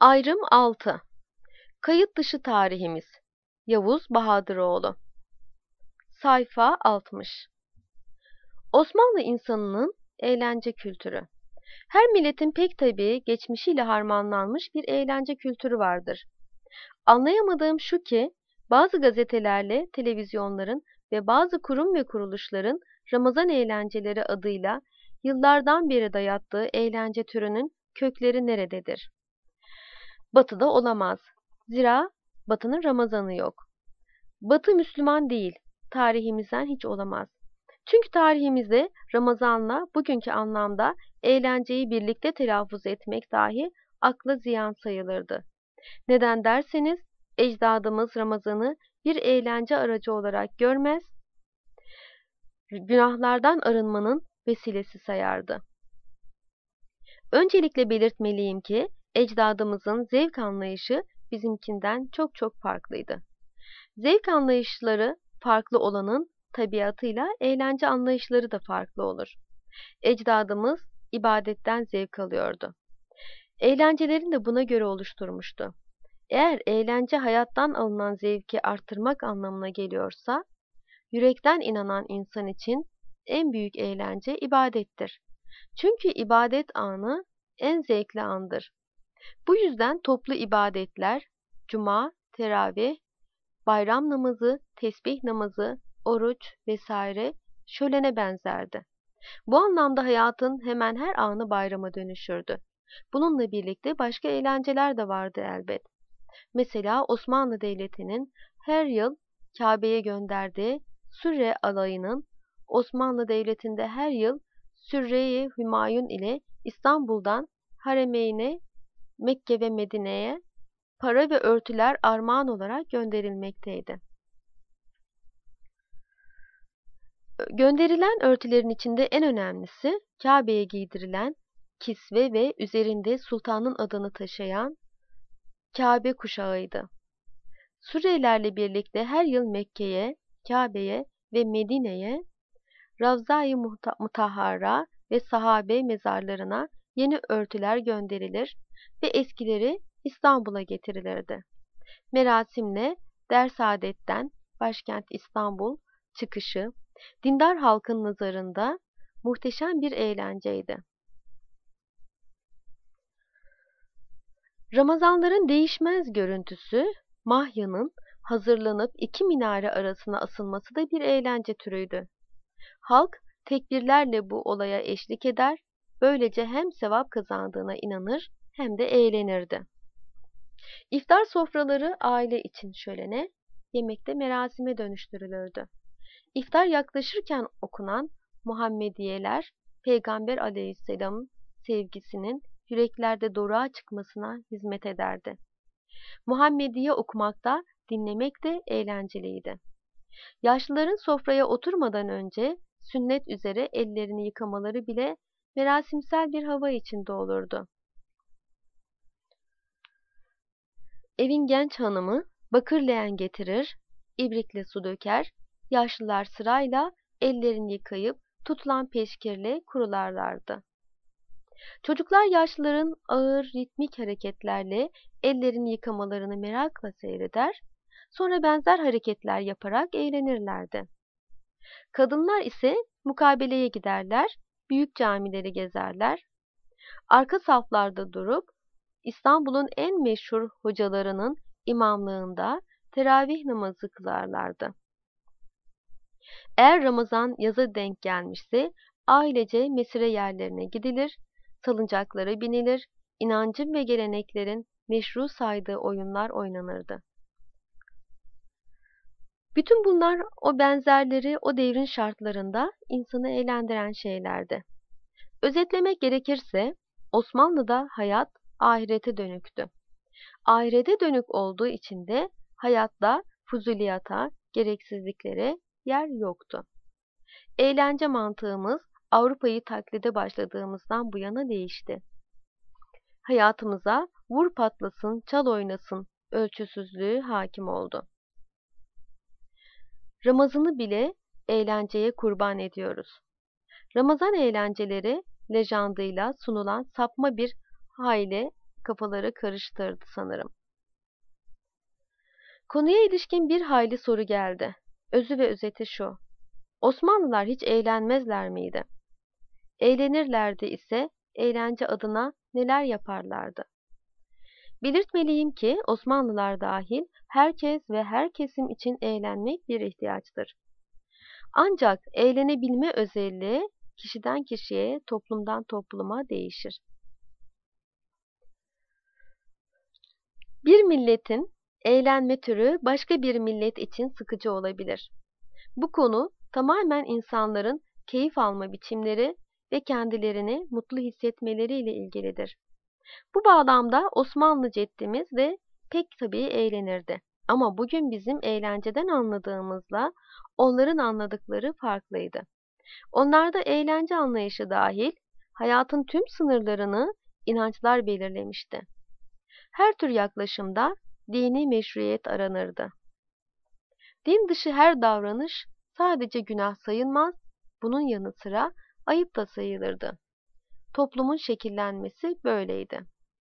Ayrım 6. Kayıt dışı tarihimiz. Yavuz Bahadıroğlu. Sayfa 60. Osmanlı insanının eğlence kültürü. Her milletin pek tabii geçmişiyle harmanlanmış bir eğlence kültürü vardır. Anlayamadığım şu ki, bazı gazetelerle televizyonların ve bazı kurum ve kuruluşların Ramazan eğlenceleri adıyla yıllardan beri dayattığı eğlence türünün kökleri nerededir? Batı'da olamaz. Zira Batı'nın Ramazan'ı yok. Batı Müslüman değil, tarihimizden hiç olamaz. Çünkü tarihimizde Ramazan'la bugünkü anlamda eğlenceyi birlikte telaffuz etmek dahi akla ziyan sayılırdı. Neden derseniz, ecdadımız Ramazan'ı bir eğlence aracı olarak görmez, günahlardan arınmanın vesilesi sayardı. Öncelikle belirtmeliyim ki, ecdadımızın zevk anlayışı bizimkinden çok çok farklıydı. Zevk anlayışları farklı olanın tabiatıyla eğlence anlayışları da farklı olur. Ecdadımız ibadetten zevk alıyordu. Eğlencelerini de buna göre oluşturmuştu. Eğer eğlence hayattan alınan zevki arttırmak anlamına geliyorsa, yürekten inanan insan için en büyük eğlence ibadettir. Çünkü ibadet anı en zevkli andır. Bu yüzden toplu ibadetler, cuma, teravih, bayram namazı, tesbih namazı, oruç vesaire şölene benzerdi. Bu anlamda hayatın hemen her anı bayrama dönüşürdü. Bununla birlikte başka eğlenceler de vardı elbet. Mesela Osmanlı Devleti'nin her yıl Kabe'ye gönderdiği Sürre alayının, Osmanlı Devleti'nde her yıl Sürre-i Hümayun ile İstanbul'dan Haremeyn'e, Mekke ve Medine'ye para ve örtüler armağan olarak gönderilmekteydi. Gönderilen örtülerin içinde en önemlisi Kabe'ye giydirilen kisve ve üzerinde sultanın adını taşıyan Kabe kuşağıydı. Sürelerle birlikte her yıl Mekke'ye, Kabe'ye ve Medine'ye, Ravza-i Mutahhara ve sahabe mezarlarına yeni örtüler gönderilir ve eskileri İstanbul'a getirilirdi. Merasimle Dersaadet'ten başkent İstanbul çıkışı, dindar halkın nazarında muhteşem bir eğlenceydi. Ramazanların değişmez görüntüsü, mahyanın hazırlanıp iki minare arasına asılması da bir eğlence türüydü. Halk tekbirlerle bu olaya eşlik eder, böylece hem sevap kazandığına inanır hem de eğlenirdi. İftar sofraları aile için şölene, yemekte merasime dönüştürülürdü. İftar yaklaşırken okunan Muhammediyeler, Peygamber Aleyhisselam'ın sevgisinin yüreklerde doruğa çıkmasına hizmet ederdi. Muhammediye okumakta, dinlemek de eğlenceliydi. Yaşlıların sofraya oturmadan önce sünnet üzere ellerini yıkamaları bile merasimsel bir hava içinde olurdu. Evin genç hanımı bakır leğen getirir, ibrikle su döker, yaşlılar sırayla ellerini yıkayıp tutulan peşkirle kurularlardı. Çocuklar yaşlıların ağır ritmik hareketlerle ellerini yıkamalarını merakla seyreder, sonra benzer hareketler yaparak eğlenirlerdi. Kadınlar ise mukabeleye giderler, büyük camileri gezerler, arka saflarda durup İstanbul'un en meşhur hocalarının imamlığında teravih namazı kılarlardı. Eğer Ramazan yaza denk gelmişse ailece mesire yerlerine gidilir, salıncaklara binilir, inancın ve geleneklerin meşru saydığı oyunlar oynanırdı. Bütün bunlar o benzerleri o devrin şartlarında insanı eğlendiren şeylerdi. Özetlemek gerekirse Osmanlı'da hayat ahirete dönüktü. Ahirete dönük olduğu için de hayatta fuzuliyata, gereksizliklere yer yoktu. Eğlence mantığımız Avrupa'yı taklide başladığımızdan bu yana değişti. Hayatımıza vur patlasın, çal oynasın ölçüsüzlüğü hakim oldu. Ramazan'ı bile eğlenceye kurban ediyoruz. Ramazan eğlenceleri lejandıyla sunulan sapma bir hayli kafaları karıştırdı sanırım. Konuya ilişkin bir hayli soru geldi. Özü ve özeti şu: Osmanlılar hiç eğlenmezler miydi? Eğlenirlerdi ise eğlence adına neler yaparlardı? Belirtmeliyim ki Osmanlılar dahil herkes ve her kesim için eğlenmek bir ihtiyaçtır. Ancak eğlenebilme özelliği kişiden kişiye, toplumdan topluma değişir. Bir milletin eğlenme türü başka bir millet için sıkıcı olabilir. Bu konu tamamen insanların keyif alma biçimleri ve kendilerini mutlu hissetmeleriyle ilgilidir. Bu bağlamda Osmanlı ceddimiz de pek tabii eğlenirdi. Ama bugün bizim eğlenceden anladığımızla onların anladıkları farklıydı. Onlarda eğlence anlayışı dahil hayatın tüm sınırlarını inançlar belirlemişti. Her tür yaklaşımda dini meşruiyet aranırdı. Din dışı her davranış sadece günah sayılmaz, bunun yanı sıra ayıp da sayılırdı. Toplumun şekillenmesi böyleydi.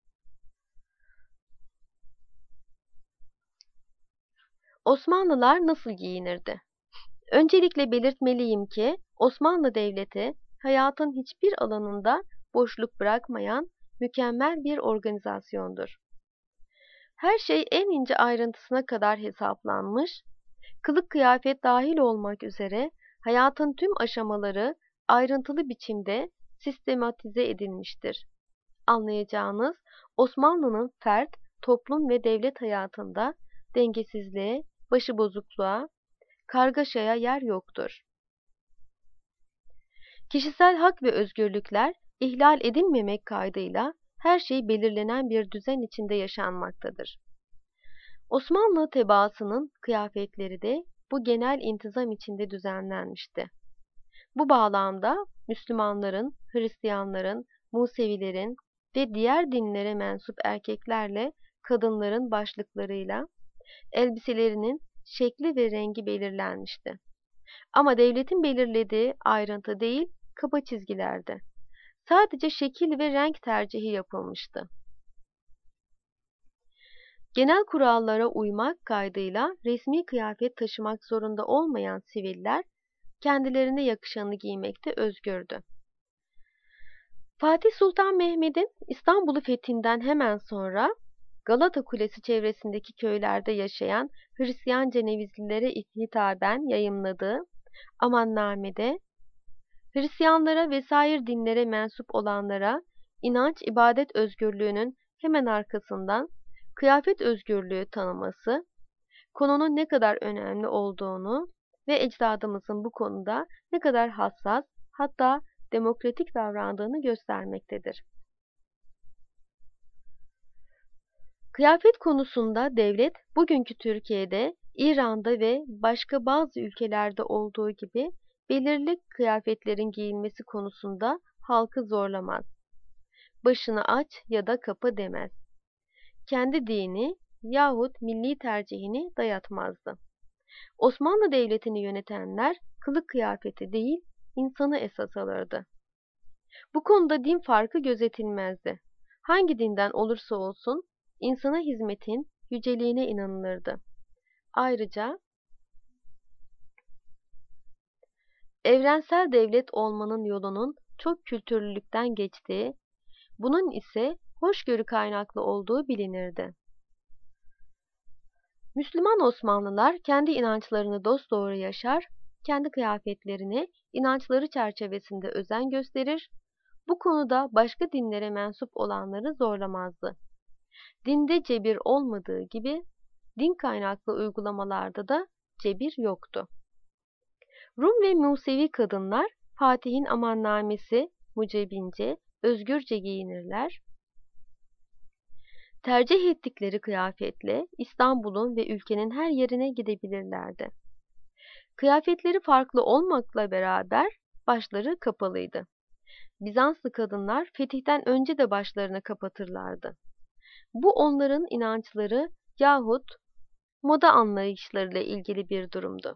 Osmanlılar nasıl giyinirdi? Öncelikle belirtmeliyim ki Osmanlı Devleti hayatın hiçbir alanında boşluk bırakmayan mükemmel bir organizasyondur. Her şey en ince ayrıntısına kadar hesaplanmış, kılık kıyafet dahil olmak üzere hayatın tüm aşamaları ayrıntılı biçimde sistematize edilmiştir. Anlayacağınız Osmanlı'nın fert, toplum ve devlet hayatında dengesizliğe, başıbozukluğa, kargaşaya yer yoktur. Kişisel hak ve özgürlükler ihlal edilmemek kaydıyla her şey belirlenen bir düzen içinde yaşanmaktadır. Osmanlı tebaasının kıyafetleri de bu genel intizam içinde düzenlenmişti. Bu bağlamda Müslümanların, Hristiyanların, Musevilerin ve diğer dinlere mensup erkeklerle kadınların başlıklarıyla elbiselerinin şekli ve rengi belirlenmişti. Ama devletin belirlediği ayrıntı değil, kaba çizgilerdi. Sadece şekil ve renk tercihi yapılmıştı. Genel kurallara uymak kaydıyla resmi kıyafet taşımak zorunda olmayan siviller, kendilerine yakışanı giymekte özgürdü. Fatih Sultan Mehmet'in İstanbul'u fethinden hemen sonra Galata Kulesi çevresindeki köylerde yaşayan Hristiyan Cenevizlilere hitaben yayımladığı amannamede, Hristiyanlara vesaire dinlere mensup olanlara inanç, ibadet özgürlüğünün hemen arkasından kıyafet özgürlüğü tanıması, konunun ne kadar önemli olduğunu ve ecdadımızın bu konuda ne kadar hassas, hatta demokratik davrandığını göstermektedir. Kıyafet konusunda devlet, bugünkü Türkiye'de, İran'da ve başka bazı ülkelerde olduğu gibi belirli kıyafetlerin giyilmesi konusunda halkı zorlamaz. Başını aç ya da kapa demez. Kendi dini yahut milli tercihini dayatmazdı. Osmanlı Devleti'ni yönetenler kılık kıyafeti değil, insanı esas alırdı. Bu konuda din farkı gözetilmezdi. Hangi dinden olursa olsun insana hizmetin yüceliğine inanılırdı. Ayrıca evrensel devlet olmanın yolunun çok kültürlülükten geçtiği, bunun ise hoşgörü kaynaklı olduğu bilinirdi. Müslüman Osmanlılar kendi inançlarını dosdoğru yaşar, kendi kıyafetlerine inançları çerçevesinde özen gösterir, bu konuda başka dinlere mensup olanları zorlamazdı. Dinde cebir olmadığı gibi din kaynaklı uygulamalarda da cebir yoktu. Rum ve Musevi kadınlar Fatih'in amannamesi mucibince özgürce giyinirler. Tercih ettikleri kıyafetle İstanbul'un ve ülkenin her yerine gidebilirlerdi. Kıyafetleri farklı olmakla beraber başları kapalıydı. Bizanslı kadınlar fetihten önce de başlarını kapatırlardı. Bu onların inançları yahut moda anlayışlarıyla ilgili bir durumdu.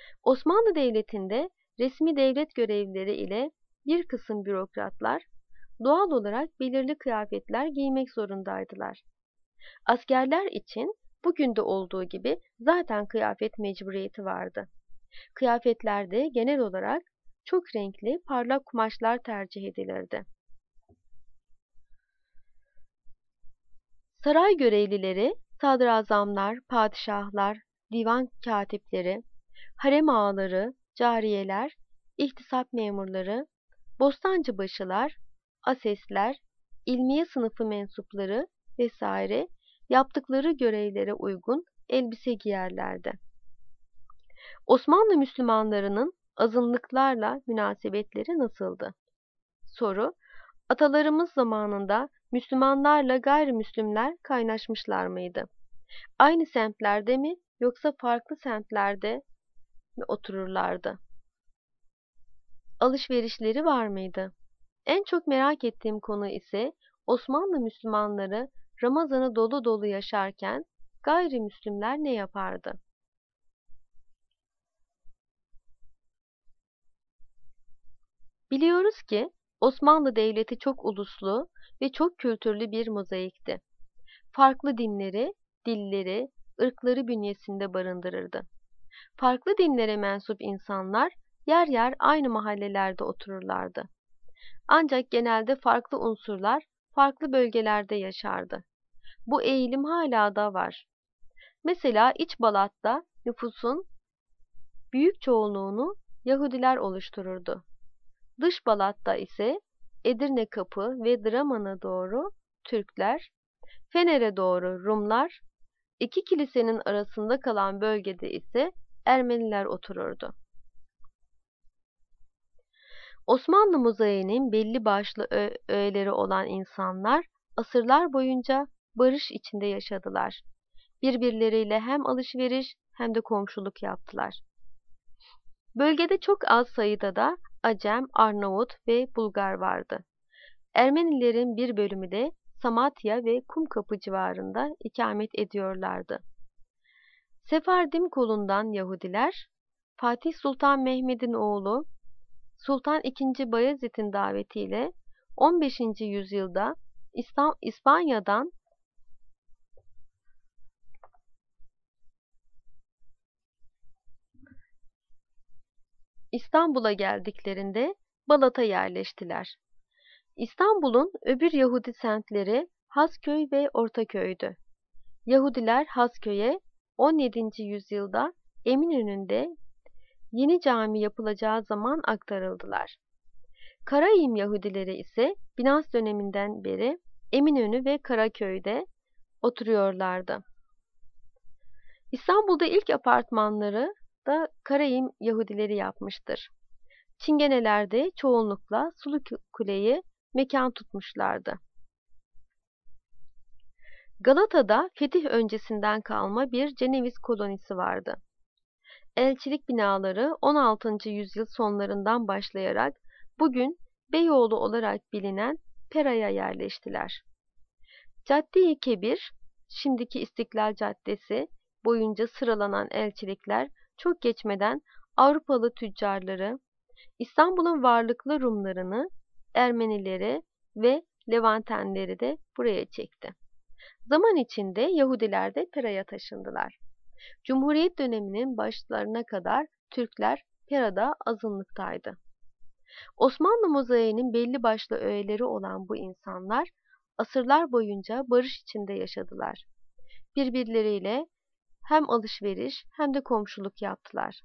Osmanlı Devleti'nde resmi devlet görevlileri ile bir kısım bürokratlar doğal olarak belirli kıyafetler giymek zorundaydılar. Askerler için bugün de olduğu gibi zaten kıyafet mecburiyeti vardı. Kıyafetlerde genel olarak çok renkli, parlak kumaşlar tercih edilirdi. Saray görevlileri, sadrazamlar, padişahlar, divan katipleri, harem ağaları, cariyeler, ihtisap memurları, bostancıbaşılar, asesler, ilmiye sınıfı mensupları vesaire yaptıkları görevlere uygun elbise giyerlerdi. Osmanlı Müslümanlarının azınlıklarla münasebetleri nasıldı? Soru: Atalarımız zamanında Müslümanlarla gayrimüslimler kaynaşmışlar mıydı? Aynı semtlerde mi yoksa farklı semtlerde mi otururlardı? Alışverişleri var mıydı? En çok merak ettiğim konu ise Osmanlı Müslümanları Ramazan'ı dolu dolu yaşarken gayrimüslimler ne yapardı? Biliyoruz ki Osmanlı Devleti çok uluslu ve çok kültürlü bir mozaikti. Farklı dinleri, dilleri, ırkları bünyesinde barındırırdı. Farklı dinlere mensup insanlar yer yer aynı mahallelerde otururlardı. Ancak genelde farklı unsurlar farklı bölgelerde yaşardı. Bu eğilim hala da var. Mesela İç Balat'ta nüfusun büyük çoğunluğunu Yahudiler oluştururdu. Dış Balat'ta ise Edirne Kapı ve Draman'a doğru Türkler, Fener'e doğru Rumlar, iki kilisenin arasında kalan bölgede ise Ermeniler otururdu. Osmanlı mozaiğinin belli başlı öğeleri olan insanlar asırlar boyunca barış içinde yaşadılar. Birbirleriyle hem alışveriş hem de komşuluk yaptılar. Bölgede çok az sayıda da Acem, Arnavut ve Bulgar vardı. Ermenilerin bir bölümü de Samatya ve Kumkapı civarında ikamet ediyorlardı. Sefardim kolundan Yahudiler, Fatih Sultan Mehmed'in oğlu Sultan II. Bayezid'in davetiyle 15. yüzyılda İspanya'dan İstanbul'a geldiklerinde Balat'a yerleştiler. İstanbul'un öbür Yahudi semtleri Hasköy ve Ortaköy'dü. Yahudiler Hasköy'e 17. yüzyılda Eminönü'nde yeni cami yapılacağı zaman aktarıldılar. Karayim Yahudileri ise Binans döneminden beri Eminönü ve Karaköy'de oturuyorlardı. İstanbul'da ilk apartmanları da Karayim Yahudileri yapmıştır. Çingenelerde çoğunlukla Sulu Kule'yi mekan tutmuşlardı. Galata'da fetih öncesinden kalma bir Ceneviz kolonisi vardı. Elçilik binaları 16. yüzyıl sonlarından başlayarak bugün Beyoğlu olarak bilinen Pera'ya yerleştiler. Cadde-i Kebir, şimdiki İstiklal Caddesi boyunca sıralanan elçilikler çok geçmeden Avrupalı tüccarları, İstanbul'un varlıklı Rumlarını, Ermenileri ve Levantenleri de buraya çekti. Zaman içinde Yahudiler de Pera'ya taşındılar. Cumhuriyet döneminin başlarına kadar Türkler Pera'da azınlıktaydı. Osmanlı mozaiğinin belli başlı öğeleri olan bu insanlar asırlar boyunca barış içinde yaşadılar. Birbirleriyle hem alışveriş hem de komşuluk yaptılar.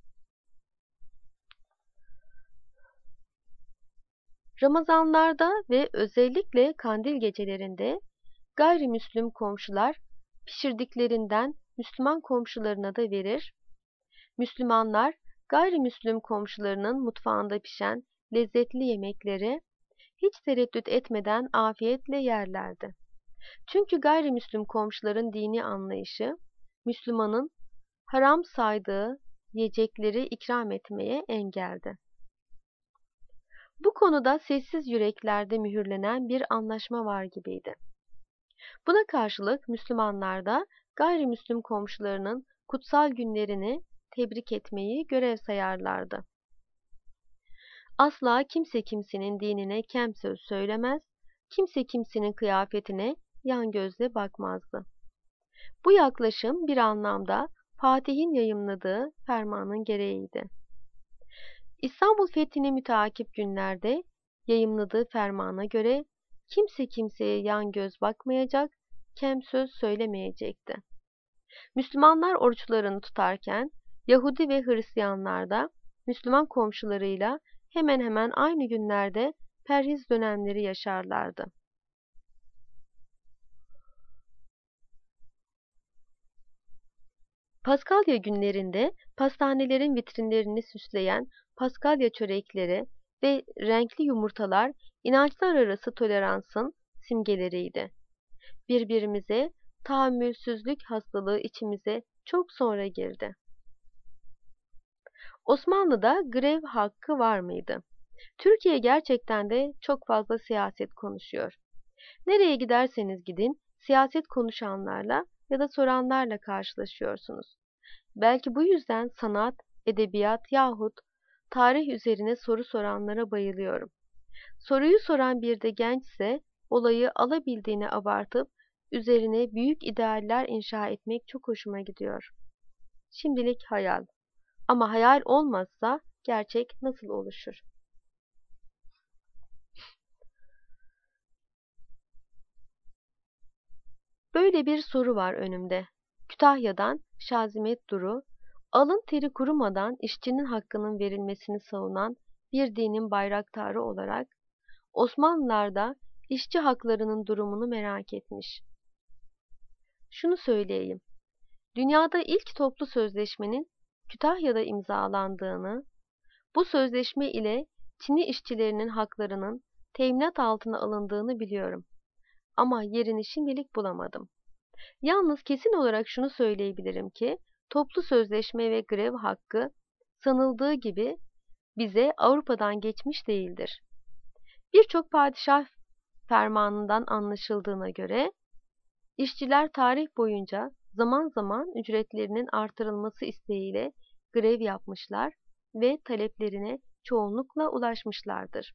Ramazanlarda ve özellikle kandil gecelerinde gayrimüslim komşular pişirdiklerinden Müslüman komşularına da verir. Müslümanlar gayrimüslim komşularının mutfağında pişen lezzetli yemekleri hiç tereddüt etmeden afiyetle yerlerdi. Çünkü gayrimüslim komşuların dini anlayışı, Müslümanın haram saydığı yiyecekleri ikram etmeye engeldi. Bu konuda sessiz yüreklerde mühürlenen bir anlaşma var gibiydi. Buna karşılık Müslümanlar da gayrimüslim komşularının kutsal günlerini tebrik etmeyi görev sayarlardı. Asla kimse kimsenin dinine kem söz söylemez, kimse kimsenin kıyafetine yan gözle bakmazdı. Bu yaklaşım bir anlamda Fatih'in yayımladığı fermanın gereğiydi. İstanbul fethini müteakip günlerde yayımladığı fermana göre kimse kimseye yan göz bakmayacak, kem söz söylemeyecekti. Müslümanlar oruçlarını tutarken Yahudi ve Hristiyanlar da Müslüman komşularıyla hemen hemen aynı günlerde perhiz dönemleri yaşarlardı. Paskalya günlerinde pastanelerin vitrinlerini süsleyen Paskalya çörekleri ve renkli yumurtalar inançlar arası toleransın simgeleriydi. Birbirimize tahammülsüzlük hastalığı içimize çok sonra girdi. Osmanlı'da grev hakkı var mıydı? Türkiye gerçekten de çok fazla siyaset konuşuyor. Nereye giderseniz gidin, siyaset konuşanlarla ya da soranlarla karşılaşıyorsunuz. Belki bu yüzden sanat, edebiyat yahut tarih üzerine soru soranlara bayılıyorum. Soruyu soran bir de gençse olayı alabildiğine abartıp üzerine büyük idealler inşa etmek çok hoşuma gidiyor. Şimdilik hayal. Ama hayal olmazsa gerçek nasıl oluşur? Böyle bir soru var önümde. Kütahya'dan Şazimet Duru, alın teri kurumadan işçinin hakkının verilmesini savunan bir dinin bayraktarı olarak Osmanlılar'da işçi haklarının durumunu merak etmiş. Şunu söyleyeyim. Dünyada ilk toplu sözleşmenin Kütahya'da imzalandığını, bu sözleşme ile Çinli işçilerinin haklarının teminat altına alındığını biliyorum. Ama yerini şimdilik bulamadım. Yalnız kesin olarak şunu söyleyebilirim ki, toplu sözleşme ve grev hakkı sanıldığı gibi bize Avrupa'dan geçmiş değildir. Birçok padişah fermanından anlaşıldığına göre, işçiler tarih boyunca zaman zaman ücretlerinin artırılması isteğiyle grev yapmışlar ve taleplerine çoğunlukla ulaşmışlardır.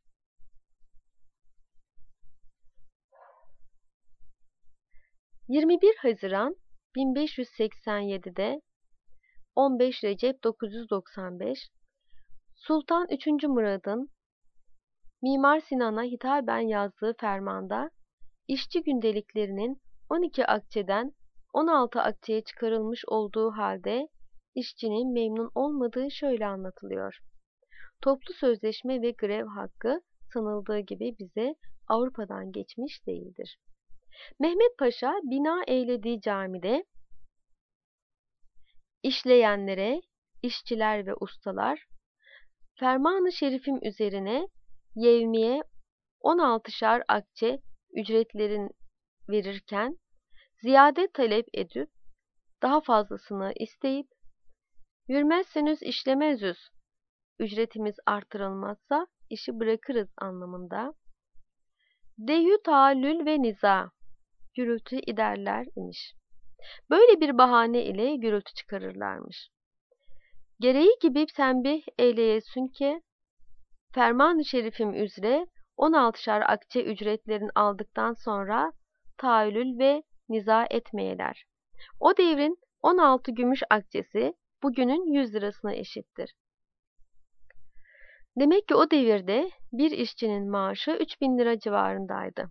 21 Haziran 1587'de 15 Recep 995 Sultan 3. Murad'ın Mimar Sinan'a hitaben yazdığı fermanda işçi gündeliklerinin 12 akçeden 16 akçeye çıkarılmış olduğu halde işçinin memnun olmadığı şöyle anlatılıyor. Toplu sözleşme ve grev hakkı sanıldığı gibi bize Avrupa'dan geçmiş değildir. Mehmet Paşa bina eylediği camide işleyenlere, işçiler ve ustalar, ferman-ı şerifim üzerine yevmiye 16'şar akçe ücretlerin verirken, ziyade talep edip, daha fazlasını isteyip, yürümezseniz işlemezüz, ücretimiz artırılmazsa işi bırakırız anlamında, deyü taallül ve niza, gürültü giderler imiş. Böyle bir bahane ile gürültü çıkarırlarmış. Gereği gibi tembih eyleyesin ki, ferman-ı şerifim üzere 16'şar akçe ücretlerini aldıktan sonra taallül ve niza etmeyeler. O devrin 16 gümüş akçesi bugünün 100 lirasına eşittir. Demek ki o devirde bir işçinin maaşı 3000 lira civarındaydı.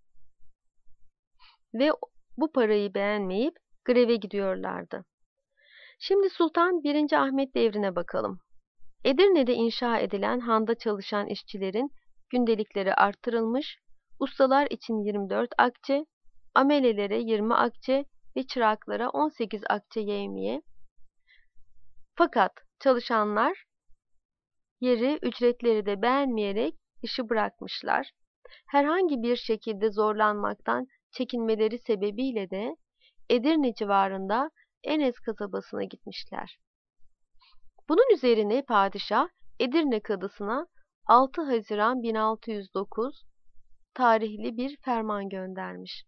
Ve bu parayı beğenmeyip greve gidiyorlardı. Şimdi Sultan 1. Ahmet devrine bakalım. Edirne'de inşa edilen handa çalışan işçilerin gündelikleri artırılmış, ustalar için 24 akçe, amelelere 20 akçe ve çıraklara 18 akçe yevmiye. Fakat çalışanlar yeri ücretleri de beğenmeyerek işi bırakmışlar. Herhangi bir şekilde zorlanmaktan çekinmeleri sebebiyle de Edirne civarında Enes kasabasına gitmişler. Bunun üzerine padişah Edirne kadısına 6 Haziran 1609 tarihli bir ferman göndermiş.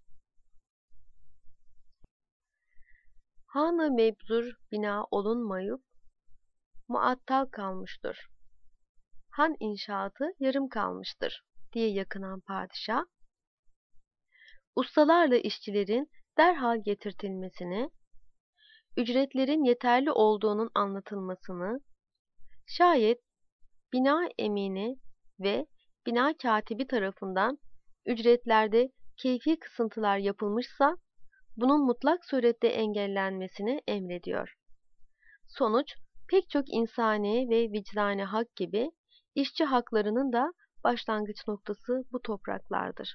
Han-ı mebzur bina olunmayıp muattal kalmıştır. han inşaatı yarım kalmıştır diye yakınan padişah, ustalarla işçilerin derhal getirtilmesini, ücretlerin yeterli olduğunun anlatılmasını, şayet bina emini ve bina katibi tarafından ücretlerde keyfi kısıntılar yapılmışsa, bunun mutlak surette engellenmesini emrediyor. Sonuç, pek çok insani ve vicdani hak gibi işçi haklarının da başlangıç noktası bu topraklardır.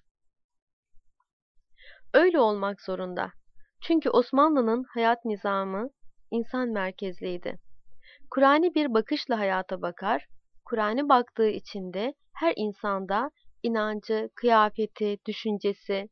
Öyle olmak zorunda. Çünkü Osmanlı'nın hayat nizamı insan merkezliydi. Kur'an'i bir bakışla hayata bakar, Kur'an'ı baktığı için de her insanda inancı, kıyafeti, düşüncesi,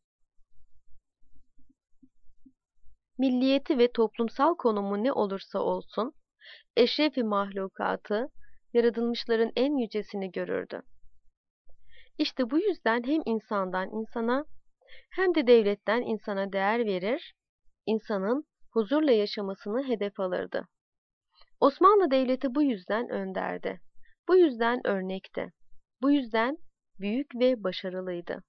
milliyeti ve toplumsal konumu ne olursa olsun, eşrefi mahlukatı, yaratılmışların en yücesini görürdü. İşte bu yüzden hem insandan insana hem de devletten insana değer verir, insanın huzurla yaşamasını hedef alırdı. Osmanlı Devleti bu yüzden önderdi. Bu yüzden örnekti. Bu yüzden büyük ve başarılıydı.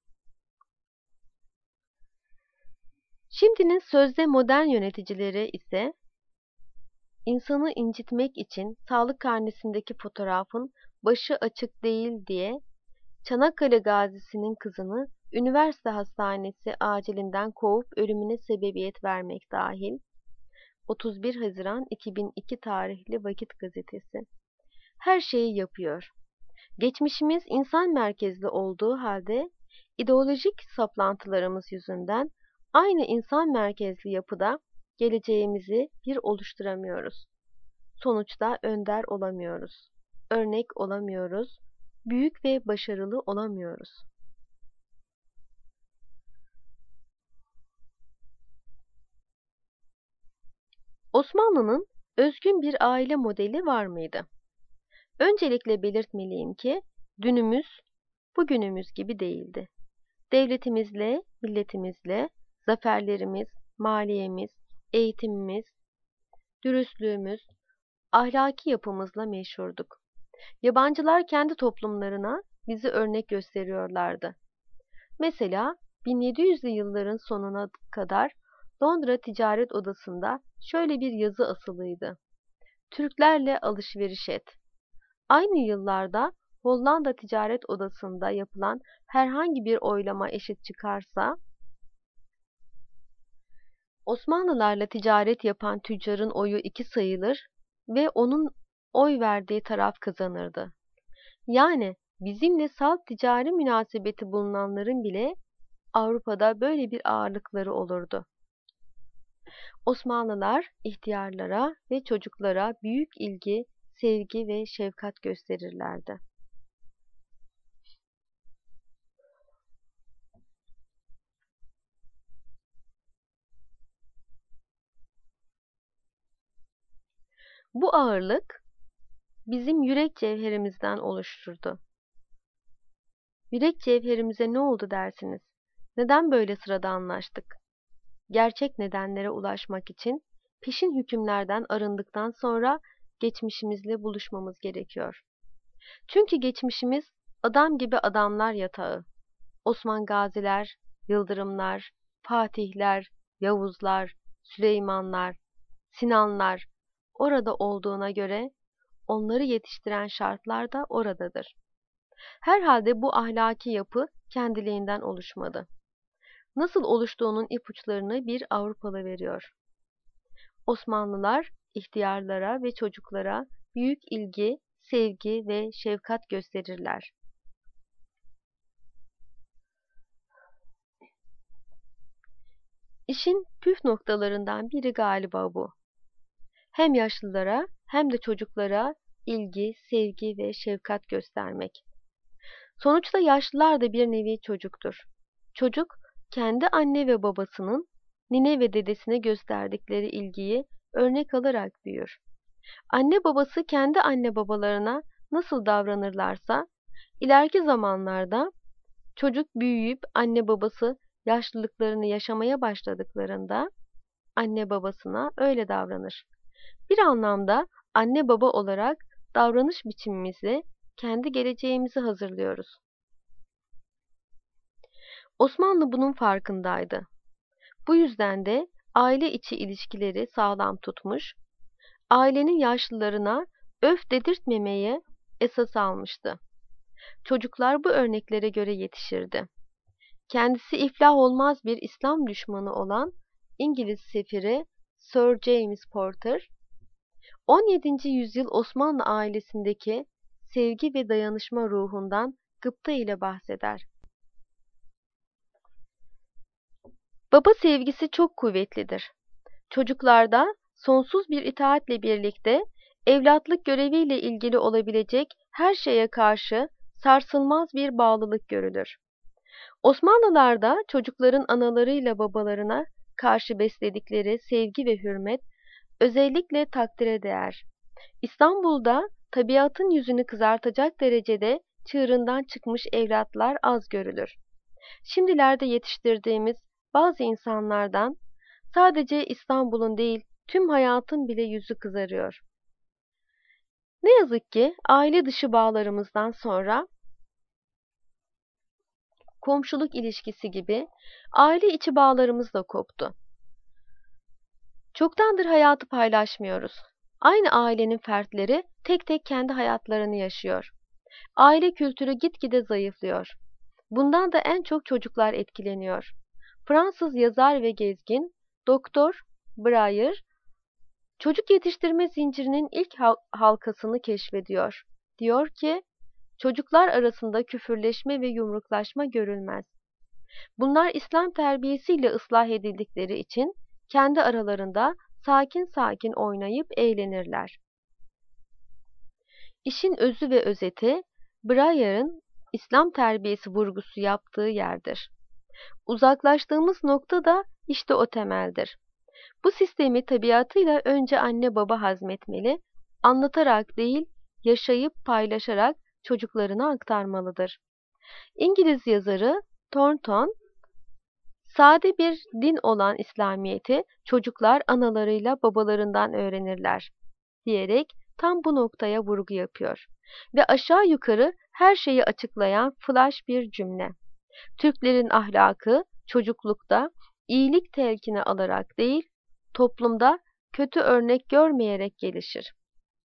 Şimdinin sözde modern yöneticileri ise insanı incitmek için sağlık karnesindeki fotoğrafın başı açık değil diye Çanakkale gazisinin kızını üniversite hastanesi acilinden kovup ölümüne sebebiyet vermek dahil 31 Haziran 2002 tarihli Vakit Gazetesi. Her şeyi yapıyor. Geçmişimiz insan merkezli olduğu halde ideolojik saplantılarımız yüzünden aynı insan merkezli yapıda geleceğimizi bir oluşturamıyoruz. Sonuçta önder olamıyoruz. Örnek olamıyoruz. Büyük ve başarılı olamıyoruz. Osmanlı'nın özgün bir aile modeli var mıydı? Öncelikle belirtmeliyim ki dünümüz bugünümüz gibi değildi. Devletimizle, milletimizle, zaferlerimiz, maliyemiz, eğitimimiz, dürüstlüğümüz, ahlaki yapımızla meşhurduk. Yabancılar kendi toplumlarına bizi örnek gösteriyorlardı. Mesela 1700'lü yılların sonuna kadar Londra Ticaret Odası'nda şöyle bir yazı asılıydı: Türklerle alışveriş et. Aynı yıllarda Hollanda Ticaret Odası'nda yapılan herhangi bir oylama eşit çıkarsa, Osmanlılarla ticaret yapan tüccarın oyu 2 sayılır ve onun oy verdiği taraf kazanırdı. Yani bizimle salt ticari münasebeti bulunanların bile Avrupa'da böyle bir ağırlıkları olurdu. Osmanlılar ihtiyarlara ve çocuklara büyük ilgi, sevgi ve şefkat gösterirlerdi. Bu ağırlık bizim yürek cevherimizden oluşturdu. Yürek cevherimize ne oldu dersiniz? Neden böyle sıradanlaştık? Gerçek nedenlere ulaşmak için peşin hükümlerden arındıktan sonra geçmişimizle buluşmamız gerekiyor. Çünkü geçmişimiz adam gibi adamlar yatağı. Osman Gaziler, Yıldırımlar, Fatihler, Yavuzlar, Süleymanlar, Sinanlar orada olduğuna göre onları yetiştiren şartlar da oradadır. Herhalde bu ahlaki yapı kendiliğinden oluşmadı. Nasıl oluştuğunun ipuçlarını bir Avrupalı veriyor. Osmanlılar ihtiyarlara ve çocuklara büyük ilgi, sevgi ve şefkat gösterirler. İşin püf noktalarından biri galiba bu. Hem yaşlılara hem de çocuklara ilgi, sevgi ve şefkat göstermek. Sonuçta yaşlılar da bir nevi çocuktur. Çocuk, kendi anne ve babasının nine ve dedesine gösterdikleri ilgiyi örnek alarak büyür. Anne babası kendi anne babalarına nasıl davranırlarsa, ileriki zamanlarda çocuk büyüyüp anne babası yaşlılıklarını yaşamaya başladıklarında anne babasına öyle davranır. Bir anlamda anne baba olarak davranış biçimimizi kendi geleceğimizi hazırlıyoruz. Osmanlı bunun farkındaydı. Bu yüzden de aile içi ilişkileri sağlam tutmuş, ailenin yaşlılarına öf dedirtmemeye esas almıştı. Çocuklar bu örneklere göre yetişirdi. Kendisi iflah olmaz bir İslam düşmanı olan İngiliz sefiri Sir James Porter, 17. yüzyıl Osmanlı ailesindeki sevgi ve dayanışma ruhundan gıpta ile bahseder. Baba sevgisi çok kuvvetlidir. Çocuklarda sonsuz bir itaatle birlikte evlatlık göreviyle ilgili olabilecek her şeye karşı sarsılmaz bir bağlılık görülür. Osmanlılarda çocukların analarıyla babalarına karşı besledikleri sevgi ve hürmet özellikle takdire değer. İstanbul'da tabiatın yüzünü kızartacak derecede çığırından çıkmış evlatlar az görülür. Şimdilerde yetiştirdiğimiz bazı insanlardan sadece İstanbul'un değil, tüm hayatın bile yüzü kızarıyor. Ne yazık ki aile dışı bağlarımızdan sonra komşuluk ilişkisi gibi aile içi bağlarımız da koptu. Çoktandır hayatı paylaşmıyoruz. Aynı ailenin fertleri tek tek kendi hayatlarını yaşıyor. Aile kültürü gitgide zayıflıyor. Bundan da en çok çocuklar etkileniyor. Fransız yazar ve gezgin Doktor Breyer, çocuk yetiştirme zincirinin ilk halkasını keşfediyor. Diyor ki, çocuklar arasında küfürleşme ve yumruklaşma görülmez. Bunlar İslam terbiyesiyle ıslah edildikleri için kendi aralarında sakin sakin oynayıp eğlenirler. İşin özü ve özeti, Breyer'in İslam terbiyesi vurgusu yaptığı yerdir. Uzaklaştığımız nokta da işte o temeldir. Bu sistemi tabiatıyla önce anne baba hazmetmeli, anlatarak değil, yaşayıp paylaşarak çocuklarına aktarmalıdır. İngiliz yazarı Thornton, sade bir din olan İslamiyet'i çocuklar analarıyla babalarından öğrenirler diyerek tam bu noktaya vurgu yapıyor. Ve aşağı yukarı her şeyi açıklayan flash bir cümle. Türklerin ahlakı çocuklukta iyilik telkini alarak değil, toplumda kötü örnek görmeyerek gelişir.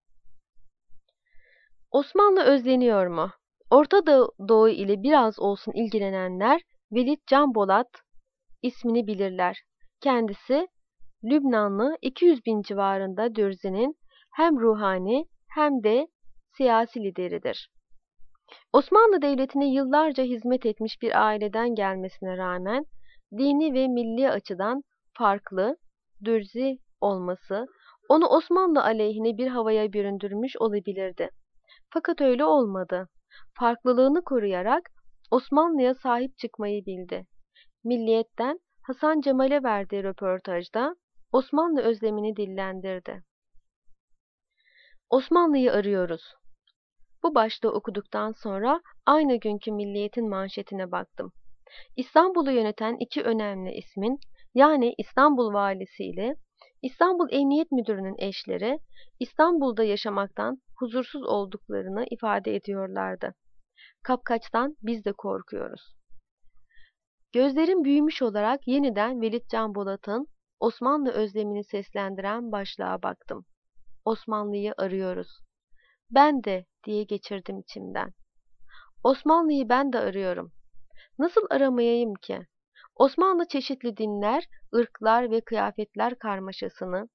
Osmanlı özleniyor mu? Orta Doğu ile biraz olsun ilgilenenler Velid Can Bolat ismini bilirler. Kendisi Lübnanlı 200 bin civarında Dürzi'nin hem ruhani hem de siyasi lideridir. Osmanlı Devleti'ne yıllarca hizmet etmiş bir aileden gelmesine rağmen dini ve milli açıdan farklı, Dürzi olması onu Osmanlı aleyhine bir havaya büründürmüş olabilirdi. Fakat öyle olmadı. Farklılığını koruyarak Osmanlı'ya sahip çıkmayı bildi. Milliyet'ten Hasan Cemal'e verdiği röportajda Osmanlı özlemini dillendirdi. Osmanlı'yı arıyoruz. Bu başlığı okuduktan sonra aynı günkü Milliyet'in manşetine baktım. İstanbul'u yöneten iki önemli ismin, yani İstanbul Valisi ile İstanbul Emniyet Müdürü'nün eşleri, İstanbul'da yaşamaktan huzursuz olduklarını ifade ediyorlardı. Kapkaçtan biz de korkuyoruz. Gözlerim büyümüş olarak yeniden Velid Can Bolat'ın Osmanlı özlemini seslendiren başlığa baktım. Osmanlı'yı arıyoruz. Ben de diye geçirdim içimden. Osmanlı'yı ben de arıyorum. Nasıl aramayayım ki? Osmanlı çeşitli dinler, ırklar ve kıyafetler karmaşasını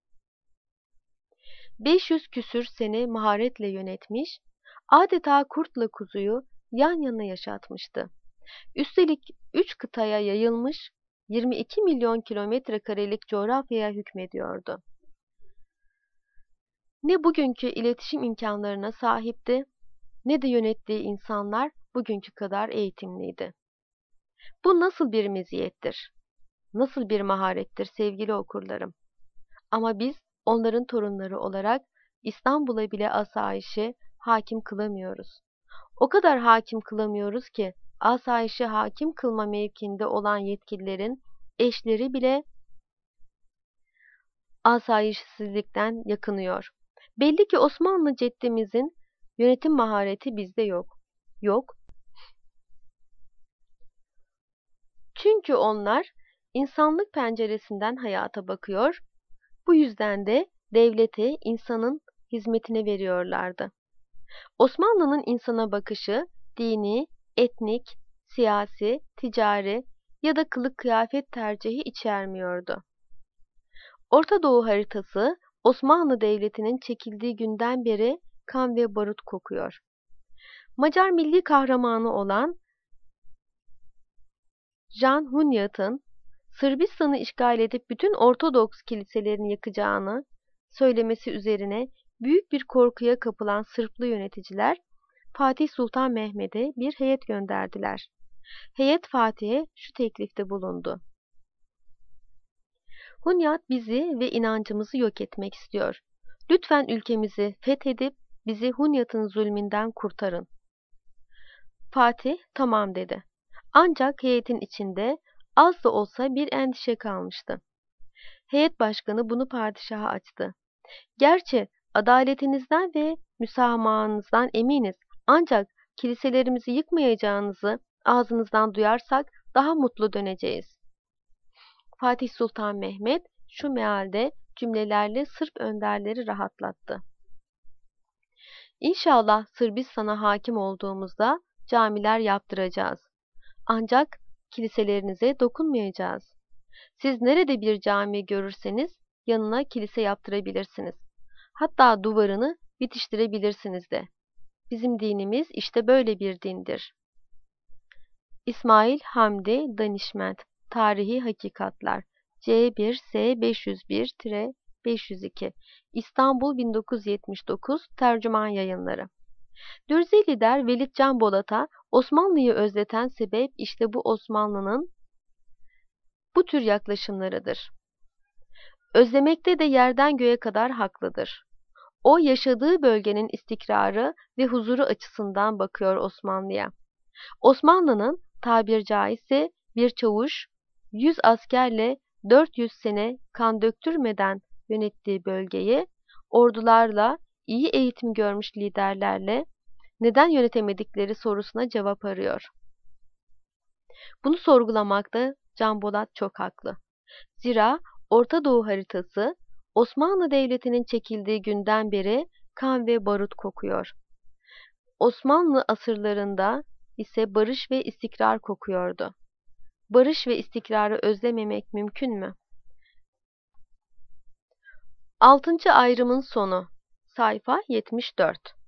500 küsür sene maharetle yönetmiş, adeta kurtla kuzuyu yan yana yaşatmıştı. Üstelik 3 kıtaya yayılmış 22 milyon kilometre karelik coğrafyaya hükmediyordu. Ne bugünkü iletişim imkanlarına sahipti, ne de yönettiği insanlar bugünkü kadar eğitimliydi. Bu nasıl bir meziyettir? Nasıl bir maharettir sevgili okurlarım? Ama biz onların torunları olarak İstanbul'a bile asayişi hakim kılamıyoruz. O kadar hakim kılamıyoruz ki asayişi hakim kılma mevkinde olan yetkililerin eşleri bile asayişsizlikten yakınıyor. Belli ki Osmanlı ceddimizin Yönetim mahareti bizde yok. Yok. Çünkü onlar insanlık penceresinden hayata bakıyor, bu yüzden de devleti insanın hizmetine veriyorlardı. Osmanlı'nın insana bakışı dini, etnik, siyasi, ticari ya da kılık kıyafet tercihi içermiyordu. Orta Doğu haritası Osmanlı Devleti'nin çekildiği günden beri kan ve barut kokuyor. Macar milli kahramanı olan Jan Hunyad'ın Sırbistan'ı işgal edip bütün Ortodoks kiliselerini yakacağını söylemesi üzerine büyük bir korkuya kapılan Sırplı yöneticiler Fatih Sultan Mehmet'e bir heyet gönderdiler. Heyet Fatih'e şu teklifte bulundu. Hunyad bizi ve inancımızı yok etmek istiyor. Lütfen ülkemizi fethedip bizi Hunyad'ın zulmünden kurtarın. Fatih tamam dedi. Ancak heyetin içinde az da olsa bir endişe kalmıştı. Heyet başkanı bunu padişaha açtı. Gerçi adaletinizden ve müsamahanızdan eminiz. Ancak kiliselerimizi yıkmayacağınızı ağzınızdan duyarsak daha mutlu döneceğiz. Fatih Sultan Mehmet şu mealde cümlelerle Sırp önderleri rahatlattı. İnşallah Sırbistan'a hakim olduğumuzda camiler yaptıracağız. Ancak kiliselerinize dokunmayacağız. Siz nerede bir cami görürseniz yanına kilise yaptırabilirsiniz. Hatta duvarını bitiştirebilirsiniz de. Bizim dinimiz işte böyle bir dindir. İsmail Hamdi Danişment Tarihi Hakikatler C1S 501-502 İstanbul 1979 Tercüman Yayınları. Dürzi lider Velid Can Bolat'a Osmanlı'yı özleten sebep işte bu Osmanlı'nın bu tür yaklaşımlarıdır. Özlemekte de yerden göğe kadar haklıdır. O yaşadığı bölgenin istikrarı ve huzuru açısından bakıyor Osmanlı'ya. Osmanlı'nın tabir caizse bir çavuş 100 askerle 400 sene kan döktürmeden yönettiği bölgeyi ordularla, iyi eğitim görmüş liderlerle neden yönetemedikleri sorusuna cevap arıyor. Bunu sorgulamakta Can Bolat çok haklı. Zira Orta Doğu haritası Osmanlı Devleti'nin çekildiği günden beri kan ve barut kokuyor. Osmanlı asırlarında ise barış ve istikrar kokuyordu. Barış ve istikrarı özlememek mümkün mü? 6. ayrımın sonu. Sayfa 74.